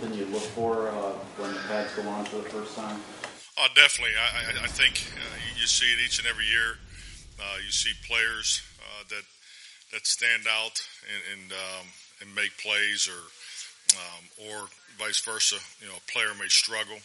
something you look for when the pads go on for the first time? Oh, definitely. I think you see it each and every year. You see players that stand out and make plays, or vice versa. You know, a player may struggle.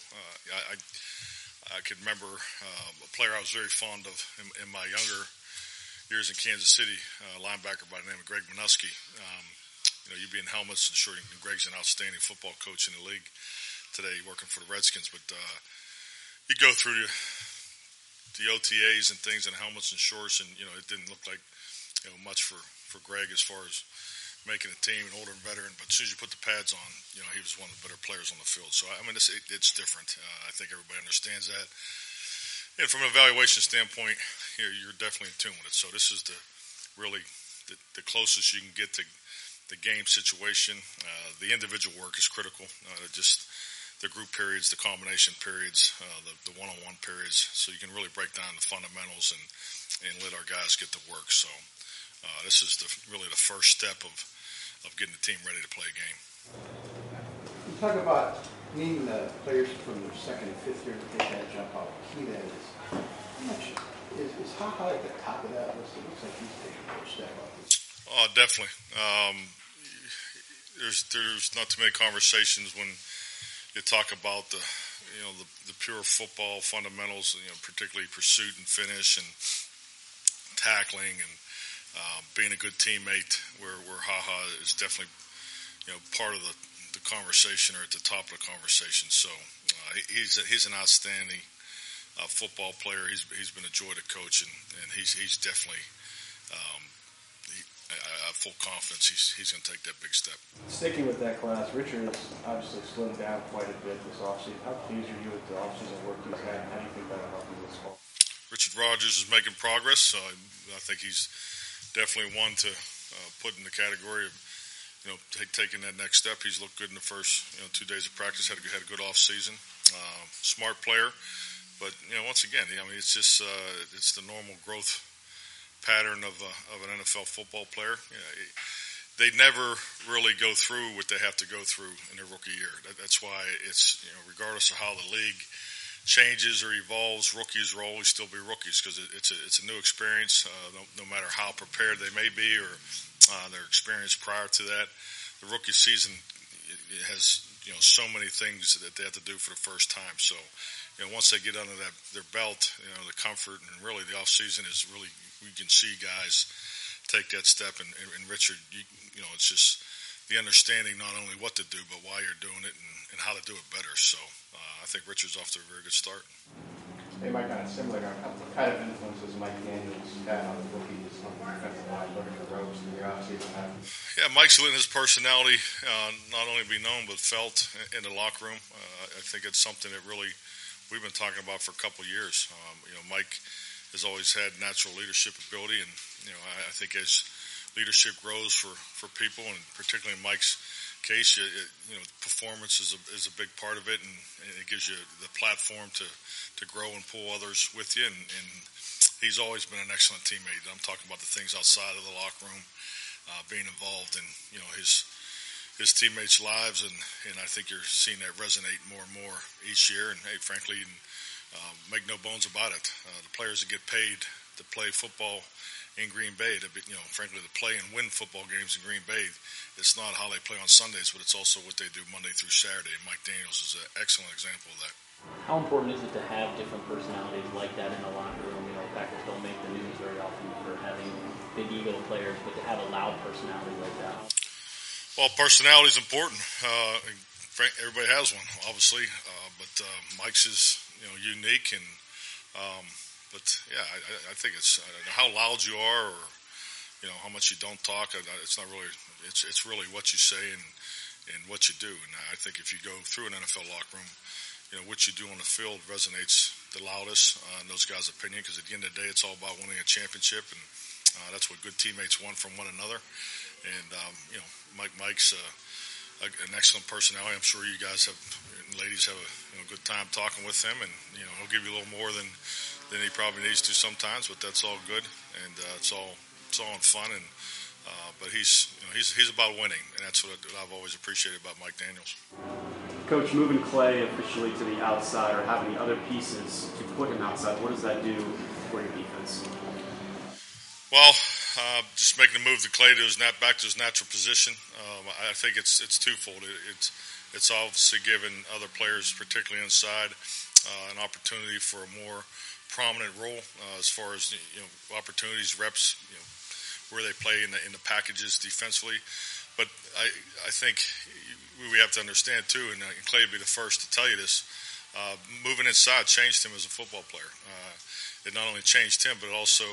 I could remember a player I was very fond of in my younger years in Kansas City, linebacker by the name of Greg Minuski. You know, you be in helmets, and sure, Greg's an outstanding football coach in the league today, working for the Redskins. But you go through the OTAs and things in helmets and shorts, and it didn't look like much for Greg as far as making a team, an older and veteran. But as soon as you put the pads on, he was one of the better players on the field. So I mean, it's different. I think everybody understands that. And from an evaluation standpoint, you're definitely in tune with it. So this is really the closest you can get to the game situation. The individual work is critical. Just the group periods, the combination periods, the one-on-one periods. So you can really break down the fundamentals and let our guys get to work. So this is really the first step of getting the team ready to play a game. You talk about needing the players from their second and fifth year to take that jump, how key that is. How much is HaHa at the top of that list? It looks like he's taking a first step up. Oh, definitely. There's not too many conversations when you talk about the pure football fundamentals, particularly pursuit and finish and tackling and being a good teammate, where HaHa is definitely part of the conversation, or at the top of the conversation. So he's an outstanding football player. He's been a joy to coach, and he's definitely I have full confidence he's going to take that big step. Sticking with that class, Richard has obviously slowed down quite a bit this offseason. How pleased are you with the offseason work he's had, and how do you think that'll help you this fall? Richard Rodgers is making progress. I think he's definitely one to put in the category of taking that next step. He's looked good in the first 2 days of practice. Had a good off season. Smart player, but once again, it's just it's the normal growth pattern of an NFL football player. They never really go through what they have to go through in their rookie year. That's why it's regardless of how the league changes or evolves, rookies will always still be rookies, because it's a new experience. No matter how prepared they may be or their experience prior to that, the rookie season has so many things that they have to do for the first time. So once they get under their belt, the comfort and really the off season is really, we can see guys take that step. And Richard, it's just the understanding not only what to do, but why you're doing it and how to do it better. So I think Richard's off to a very good start. Hey, Mike, kind of similar. What kind of influences Mike Daniels had on the rookies on the defensive line, learning the ropes in the offseason? Yeah, Mike's letting his personality not only be known but felt in the locker room. I think it's something that really we've been talking about for a couple of years. Mike has always had natural leadership ability, and I think as leadership grows for people, and particularly in Mike's case, performance is a big part of it, and it gives you the platform to grow and pull others with you. And he's always been an excellent teammate. I'm talking about the things outside of the locker room, being involved in his teammates' lives, and I think you're seeing that resonate more and more each year. And hey, frankly, make no bones about it, the players that get paid to play football in Green Bay, frankly, to play and win football games in Green Bay, it's not how they play on Sundays, but it's also what they do Monday through Saturday. And Mike Daniels is an excellent example of that. How important is it to have different personalities like that in the locker room? Packers don't make the news very often for having big ego players, but to have a loud personality like that. Well, personality is important. Everybody has one, obviously, but Mike's is unique, and but yeah, I think it's how loud you are, or how much you don't talk. It's not really. It's really what you say and what you do. And I think if you go through an NFL locker room, what you do on the field resonates the loudest in those guys' opinion, because at the end of the day, it's all about winning a championship, and that's what good teammates want from one another. And Mike's an excellent personality. I'm sure you guys ladies have a good time talking with him, and he'll give you a little more than he probably needs to sometimes, but that's all good, and it's all in fun. And but he's about winning, and that's what I've always appreciated about Mike Daniels. Coach, moving Clay officially to the outside or having the other pieces to put him outside, what does that do for your defense? Well, just making the move to Clay back to his natural position. I think it's twofold. It's obviously given other players, particularly inside, an opportunity for a more prominent role as far as opportunities, reps, where they play in the packages defensively. But I think we have to understand too, and Clay would be the first to tell you this. Moving inside changed him as a football player. It not only changed him, but also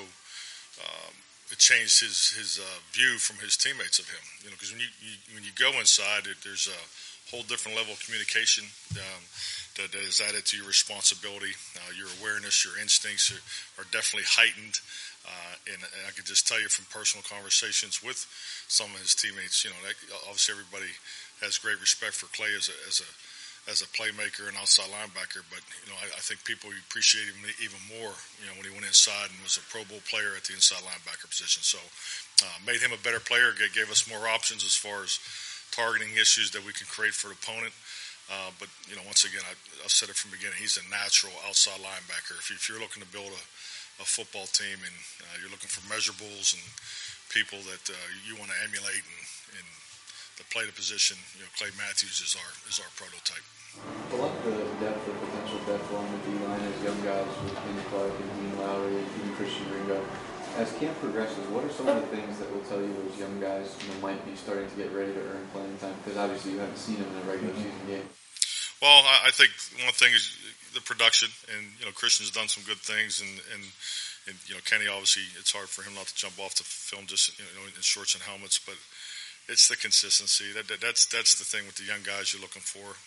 it changed his view from his teammates of him. Because when you go inside, there's a whole different level of communication that is added to your responsibility. Your awareness, your instincts are definitely heightened. And I could just tell you from personal conversations with some of his teammates, obviously everybody has great respect for Clay as a playmaker and outside linebacker, but I think people appreciate him even more, when he went inside and was a Pro Bowl player at the inside linebacker position. So made him a better player, gave us more options as far as targeting issues that we can create for the opponent. But once again, I've said it from the beginning, he's a natural outside linebacker. If you're looking to build a football team and you're looking for measurables and people that you want to emulate and to play the position, Clay Matthews is our prototype. I like the potential depth along the D-line as young guys with Kenny Clark and Dean Lowry and even Christian Ringo. As camp progresses, what are some of the things that will tell you those young guys might be starting to get ready to earn playing time? Because obviously you haven't seen them in a regular season game. Well, I think one thing is the production, and Christian's done some good things, and Kenny, obviously it's hard for him not to jump off the film just in shorts and helmets, but it's the consistency. That's the thing with the young guys you're looking for.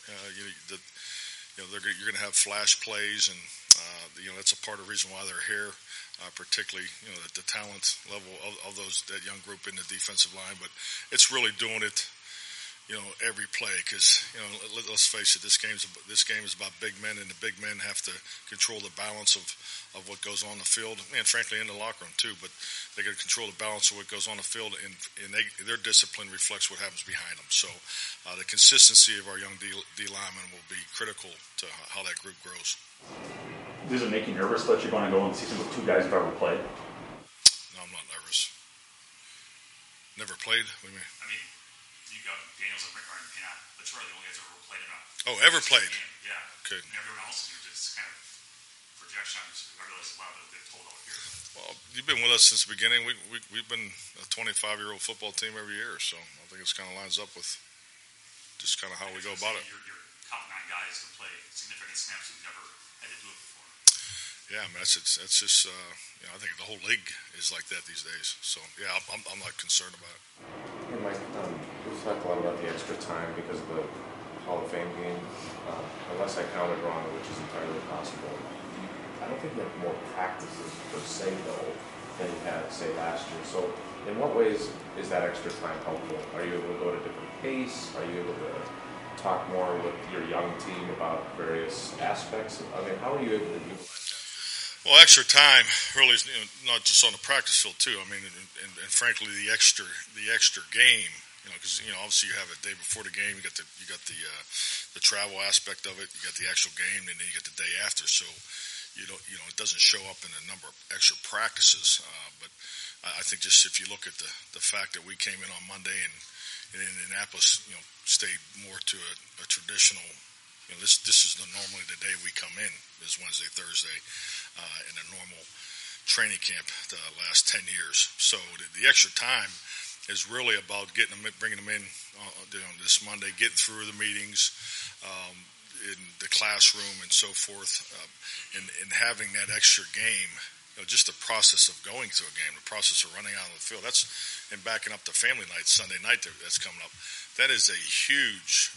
You're going to have flash plays, and that's a part of the reason why they're here. Particularly, the talent level of that young group in the defensive line, but it's really doing it, every play. Because let's face it, this game is about big men, and the big men have to control the balance of what goes on the field, and frankly in the locker room too. But they got to control the balance of what goes on the field, and their discipline reflects what happens behind them. So the consistency of our young D linemen will be critical to how that group grows. Does it make you nervous that you're going to go in the season with two guys who've ever played? No, I'm not nervous. Never played? What do you mean? I mean, you got Daniels and Piana. That's really the only guys who ever played in a... Oh, ever played? Yeah. Okay. And everyone else, you're just kind of projections. I realize a lot of it told out here. Well, you've been with us since the beginning. We've been a 25-year-old football team every year, so I think it kind of lines up with just kind of how we go about it. You're top 9 guys to play significant snaps who've never had to do it before. Yeah, I mean, that's just I think the whole league is like that these days. So yeah, I'm not concerned about it. Hey Mike, we've talked a lot about the extra time because of the Hall of Fame game. Unless I counted wrong, which is entirely possible, I don't think you have more practices per se though than you had say last year. So in what ways is that extra time helpful? Are you able to go at a different pace? Are you able to talk more with your young team about various aspects? I mean, how are you able to utilize that? Well, extra time really is not just on the practice field too. I mean, and frankly, the extra game. Because obviously you have it day before the game. You got the travel aspect of it. You got the actual game, and then you got the day after. So it doesn't show up in a number of extra practices. But I think just if you look at the fact that we came in on Monday and in Indianapolis, stayed more to a traditional. This is normally the day we come in is Wednesday, Thursday, in a normal training camp the last 10 years. So the extra time is really about bringing them in this Monday, getting through the meetings, in the classroom and so forth, and having that extra game. Just the process of going to a game, the process of running out on the field. And backing up the family night, Sunday night that's coming up. That is a huge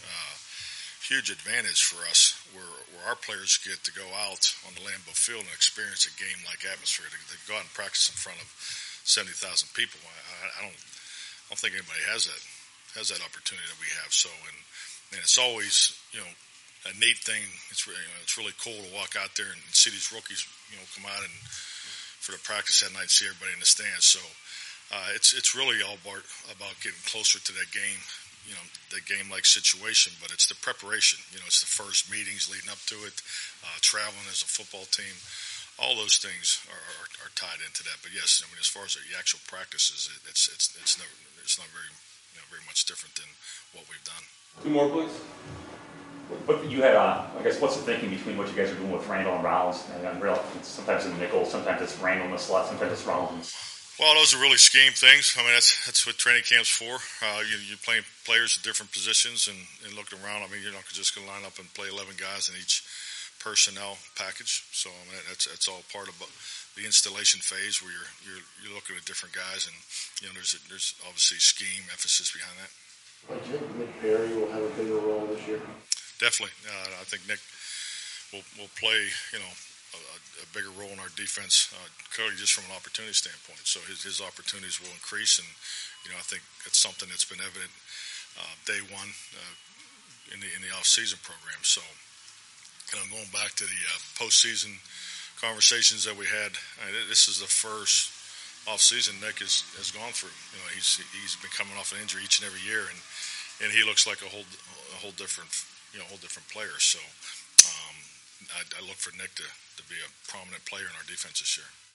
advantage for us where our players get to go out on the Lambeau Field and experience a game-like atmosphere. To go out and practice in front of 70,000 people. I don't think anybody has that opportunity that we have. So, and it's always, a neat thing. It's really cool to walk out there and see these rookies, come out and for the practice that night and see everybody in the stands. So, it's really all about getting closer to that game the game-like situation, but it's the preparation. It's the first meetings leading up to it, traveling as a football team. All those things are tied into that. But yes, as far as the actual practices, it's not very much different than what we've done. 2 more, please. But you had, I guess, what's the thinking between what you guys are doing with Randall and Rollins? And I'm real, sometimes in the nickel, sometimes it's Randall in the slot, sometimes it's Rollins. Well, those are really scheme things. I mean, that's what training camp's for. You're playing players at different positions and looking around. I mean, you're not just going to line up and play 11 guys in each personnel package. So I mean, that's all part of the installation phase where you're looking at different guys, and there's obviously scheme emphasis behind that. Do you think Nick Perry will have a bigger role this year? Definitely. I think Nick will play, a bigger role in our defense, clearly just from an opportunity standpoint. So his opportunities will increase, and, I think it's something that's been evident day one in the off-season program. So, going back to the postseason conversations that we had, this is the first off-season Nick has gone through. He's been coming off an injury each and every year, and he looks like a whole different player. So I look for Nick to be a prominent player in our defense this year.